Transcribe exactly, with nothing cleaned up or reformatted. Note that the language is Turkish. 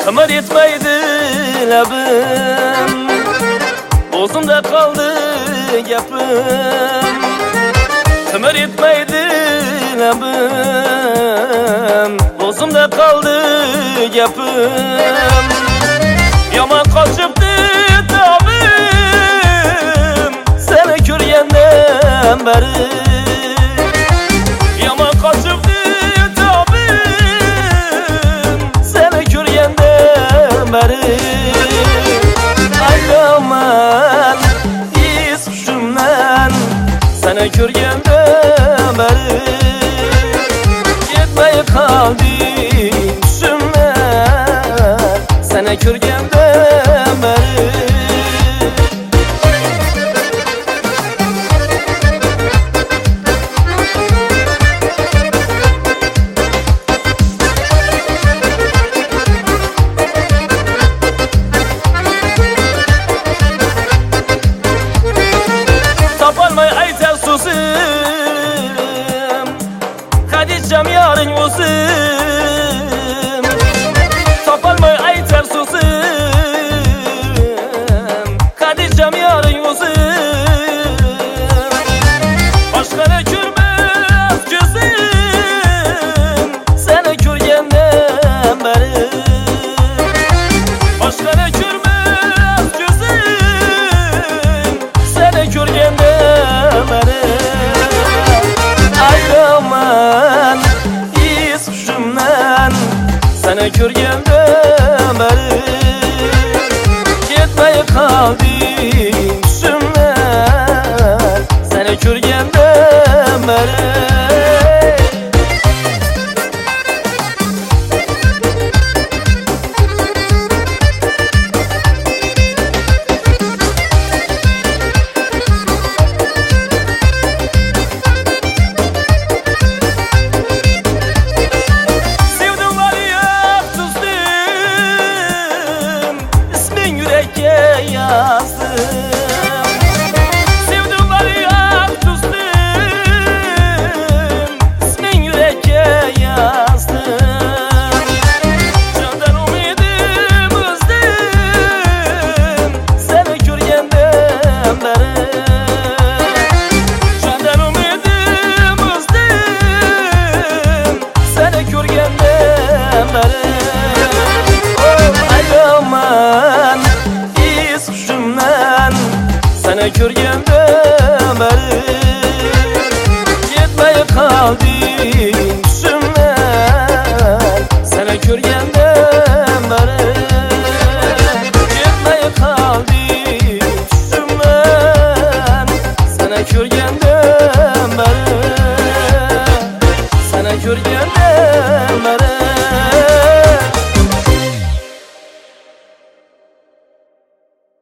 Ömür yetmeydi labim, boğazımda kaldı gapim. Ömür yetmeydi labim, boğazımda kaldı gapim. Yaman kaçıptı tabim, seni görgenden beri. Yaman kaçıptı tabim, seni görgenden beri. Aylaman iz huşumdan, seni görgenden beri. Yetmey kaldı huşumdan, seni görgenden beri. Kadicem yarın uzun, topalmay aytar susum. Kadicem yarın uzun, başkana görmez gözüm, seni görgenden beri. Başkana görmez gözüm, seni görgenden beri. Aylaman iz huşumdan, seni görgenden beri. Yetmey kaldı